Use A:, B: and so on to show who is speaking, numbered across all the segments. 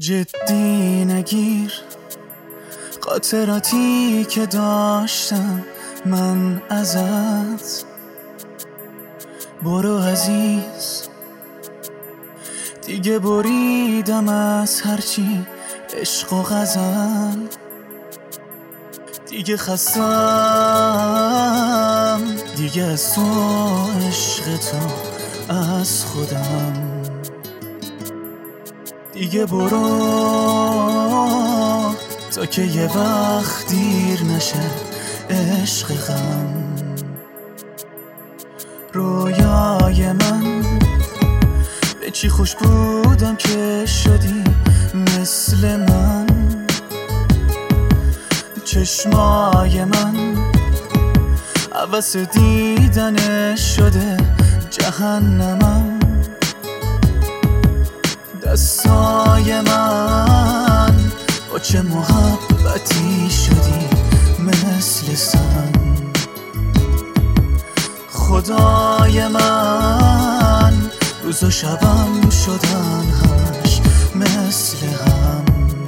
A: جدی نگیر خاطراتی که داشتم من ازت. برو عزیز، دیگه بریدم از هرچی عشق و غزل. دیگه خستم دیگه از تو، عشق تو، از خودم. دیگه برو تا که یه وقت دیر نشه عشق غم. رویای من به چی خوش بودم که شدی مثل من. چشمای من عوض دیدنش شده جهنمم. دستای من با چه محبتی شدی مثل سن. خدای من روز و شبم شدن همش مثل هم.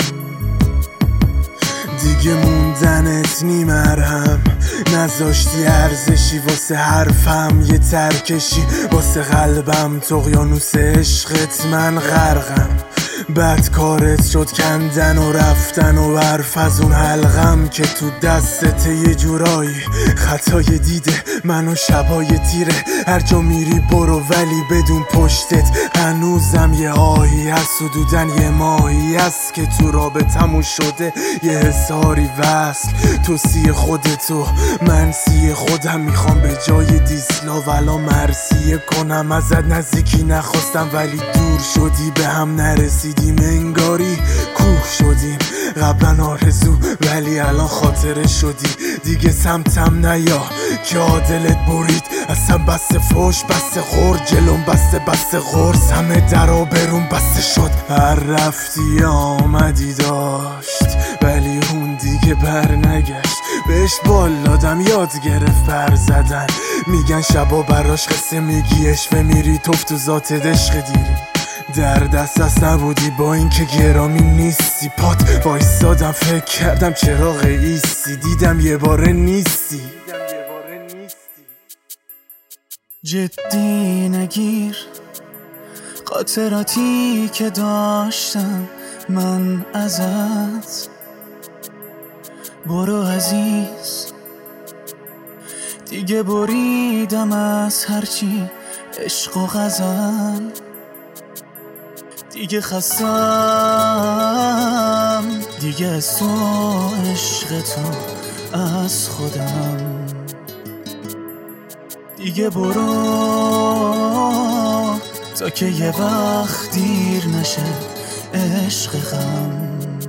B: دیگه موندنت نی مرهم، نذاشتی ارزشی واسه حرفم، یه ترکشی واسه قلبم. طغیانوس عشقت من غرقم، بد کارت شد کندن و رفتن و برف از اون حلقم که تو دستت یه جورایی خطای دیده منو شبای تیره. هر جا میری برو ولی بدون پشتت هنوزم یه آهی از حدودن یه ماهی است که تو رابطمون شده یه حساری وصل. تو سی خودتو من سی خودم، میخوام به جای دیسلا ولا مرسیه کنم. ازت نزدیکی نخواستم ولی دور شدی، به هم نرسیدیم انگاری کوه شدیم. قبلا آرزو ولی الان خاطره شدی. دیگه سمتم نیا که عادلت برید، اصلا بسته فوش بسته خور، جلوم بسته غرز، همه درا برون بسته شد. هر رفتی آمدی داشت ولی اون دیگه بر نگشت. بهش بال دادم یاد گرفت پر زدن، میگن شبا براش قصه میگی اشوه میری توف تو ذاتت عشق دیری. در دست نبودی با اینکه گرامی نیستی، پات وایسادم فکر کردم چراغ ایستی، دیدم یه باره نیستی.
A: جدی نگیر خاطراتی که داشتم من ازت. برو عزیز، دیگه بریدم از هرچی عشق و غزل. دیگه خستم دیگه از تو، عشق تو، از خودم. دیگه برو تا که یه وقت دیر نشه عشق غم.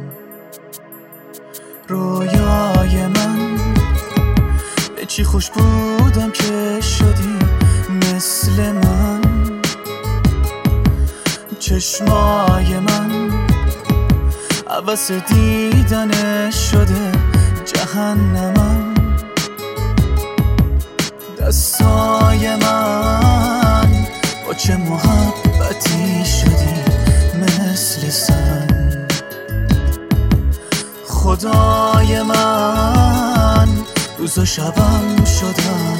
A: رویای من به چی خوش بودم که شدی مثل من. چشمای من عوض دیدنش شده جهنمم. دستای من با چه محبتی شدی مثل سن. خدای من روز و شبم شدم